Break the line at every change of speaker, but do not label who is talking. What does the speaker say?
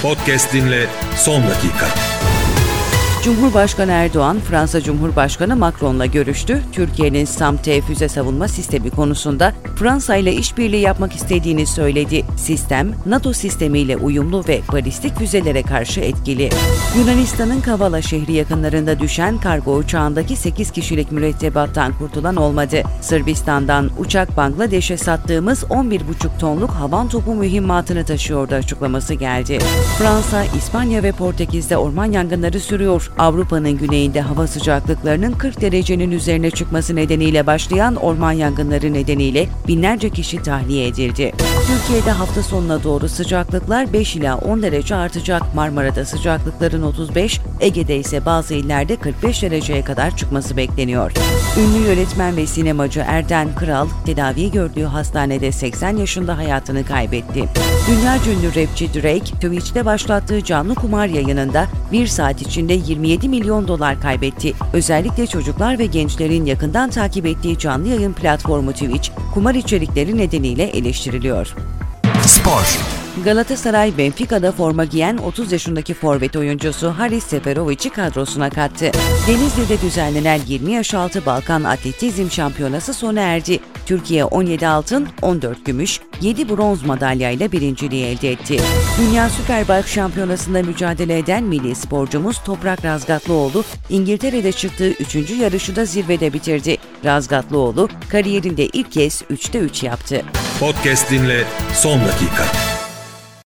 Podcast dinle son dakika.
Cumhurbaşkanı Erdoğan, Fransa Cumhurbaşkanı Macron'la görüştü. Türkiye'nin SAM-T füze savunma sistemi konusunda Fransa ile işbirliği yapmak istediğini söyledi. Sistem, NATO sistemiyle uyumlu ve balistik füzelere karşı etkili. Yunanistan'ın Kavala şehri yakınlarında düşen kargo uçağındaki 8 kişilik mürettebattan kurtulan olmadı. Sırbistan'dan uçak Bangladeş'e sattığımız 11,5 tonluk havan topu mühimmatını taşıyordu açıklaması geldi. Fransa, İspanya ve Portekiz'de orman yangınları sürüyor. Avrupa'nın güneyinde hava sıcaklıklarının 40 derecenin üzerine çıkması nedeniyle başlayan orman yangınları nedeniyle binlerce kişi tahliye edildi. Türkiye'de hafta sonuna doğru sıcaklıklar 5 ila 10 derece artacak. Marmara'da sıcaklıkların 35, Ege'de ise bazı illerde 45 dereceye kadar çıkması bekleniyor. Ünlü yönetmen ve sinemacı Erden Kıral, tedavi gördüğü hastanede 80 yaşında hayatını kaybetti. Dünyaca ünlü rapçi Drake, Twitch'te başlattığı canlı kumar yayınında 1 saat içinde 27 milyon dolar kaybetti. Özellikle çocuklar ve gençlerin yakından takip ettiği canlı yayın platformu Twitch, kumar içerikleri nedeniyle eleştiriliyor.
Spor.
Galatasaray, Benfica'da forma giyen 30 yaşındaki forvet oyuncusu Haris Seferovic'i kadrosuna kattı. Denizli'de düzenlenen 20 yaş altı Balkan Atletizm Şampiyonası sona erdi. Türkiye 17 altın, 14 gümüş, 7 bronz madalyayla birinciliği elde etti. Dünya Süperbike Şampiyonası'nda mücadele eden milli sporcumuz Toprak Razgatlıoğlu, İngiltere'de çıktığı 3. yarışı da zirvede bitirdi. Razgatlıoğlu, kariyerinde ilk kez 3'te 3 yaptı.
Podcast dinle son dakika.